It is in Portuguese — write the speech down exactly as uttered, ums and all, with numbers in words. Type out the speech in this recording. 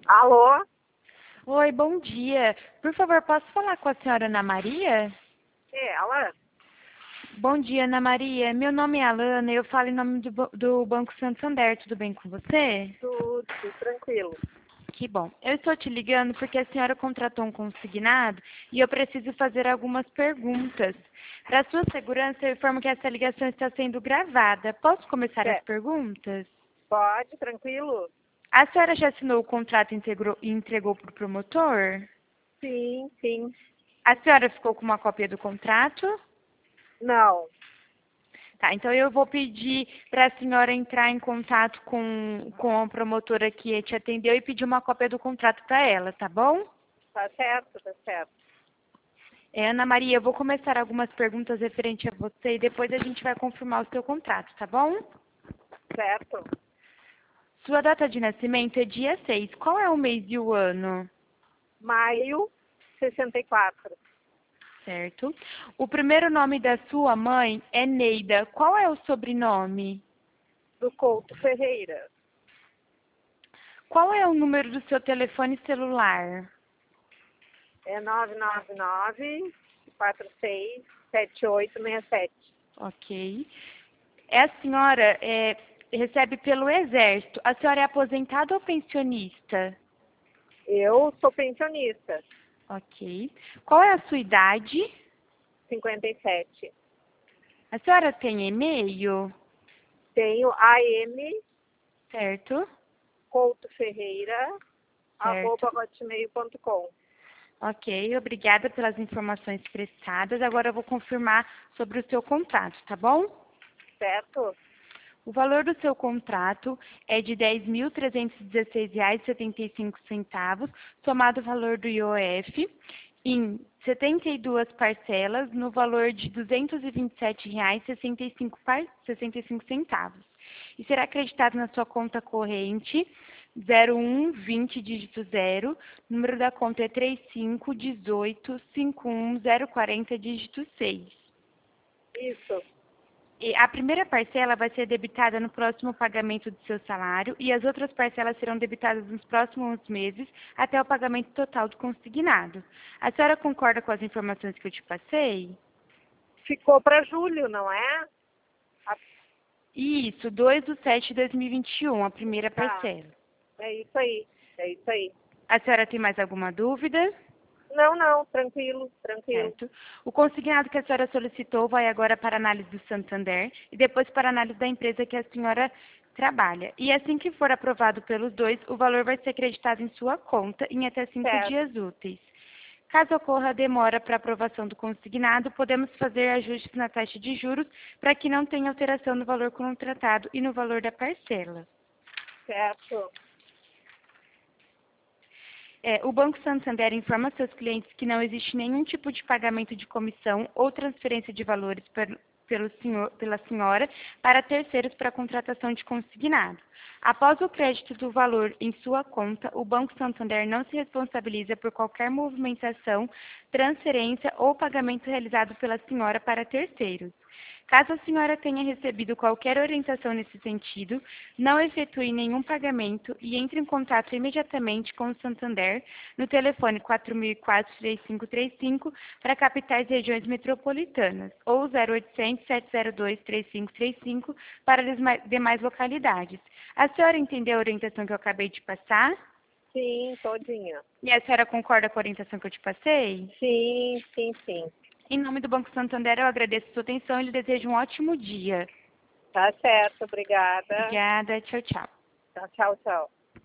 Alô? Oi, bom dia. Por favor, posso falar com a senhora Ana Maria? É ela? Bom dia, Ana Maria. Meu nome é Alana e eu falo em nome do, Ba- do Banco Santander. Tudo bem com você? Tudo, tudo tranquilo. Que bom. Eu estou te ligando porque a senhora contratou um consignado e eu preciso fazer algumas perguntas. Para sua segurança, eu informo que essa ligação está sendo gravada. Posso começar as É, perguntas? pode, tranquilo? A senhora já assinou o contrato e integrou- e entregou para o promotor? Sim, sim. A senhora ficou com uma cópia do contrato? Não, Tá, então eu vou pedir para a senhora entrar em contato com, com a promotora que te atendeu e pedir uma cópia do contrato para ela, tá bom? tá certo, tá certo. É, Ana Maria, eu vou começar algumas perguntas referente a você e depois a gente vai confirmar o seu contrato, tá bom? Certo. Sua data de nascimento é dia seis. Qual é o mês e o ano? Maio, sessenta e quatro. Certo. O primeiro nome da sua mãe é Neida. Qual é o sobrenome? Do Couto Ferreira. Qual é o número do seu telefone celular? É nove nove nove, quatro seis, sete oito seis sete. Ok. É a senhora é, recebe pelo Exército. A senhora é aposentada ou pensionista? Eu sou pensionista, Ok. Qual é a sua idade? cinquenta e sete. A senhora tem e-mail? Tenho A M Certo? Couto Ferreira, Certo. arroba hotmail ponto com. Ok, obrigada pelas informações prestadas. Agora eu vou confirmar sobre o seu contrato, tá bom? Certo? O valor do seu contrato é de dez mil trezentos e dezesseis reais e setenta e cinco centavos, somado o valor do I O F, em setenta e duas parcelas, no valor de duzentos e vinte e sete reais e sessenta e cinco par- sessenta e cinco centavos. E será acreditado na sua conta corrente zero um vinte dígito zero, número da conta é trinta e cinco dezoito cinquenta e um zero quarenta dígito seis. Isso. E a primeira parcela vai ser debitada no próximo pagamento do seu salário e as outras parcelas serão debitadas nos próximos meses até o pagamento total do consignado. A senhora concorda com as informações que eu te passei? Ficou para julho, não é? Ah, Isso, dois de setembro de dois mil e vinte e um, a primeira tá. parcela. É isso aí. É isso aí. A senhora tem mais alguma dúvida? Não, não, tranquilo, tranquilo. Certo. O consignado que a senhora solicitou vai agora para a análise do Santander e depois para a análise da empresa que a senhora trabalha. E assim que for aprovado pelos dois, o valor vai ser acreditado em sua conta em até cinco Certo, dias úteis. Caso ocorra demora para aprovação do consignado, podemos fazer ajustes na taxa de juros para que não tenha alteração no valor contratado e no valor da parcela. certo. É, o Banco Santander informa seus clientes que não existe nenhum tipo de pagamento de comissão ou transferência de valores per- pelo senhor- pela senhora para terceiros para a contratação de consignado. Após o crédito do valor em sua conta, o Banco Santander não se responsabiliza por qualquer movimentação, transferência ou pagamento realizado pela senhora para terceiros. Caso a senhora tenha recebido qualquer orientação nesse sentido, não efetue nenhum pagamento e entre em contato imediatamente com o Santander no telefone quatro mil e quatro, três cinco três cinco para capitais e regiões metropolitanas ou zero oitocentos, sete zero dois, três cinco três cinco para as ma- demais localidades. A senhora entendeu a orientação que eu acabei de passar? Sim, todinha. E a senhora concorda com a orientação que eu te passei? Sim, sim, sim. Em nome do Banco Santander, eu agradeço a sua atenção e lhe desejo um ótimo dia. Tá certo, obrigada. Obrigada. Tchau, tchau. Tchau, tchau.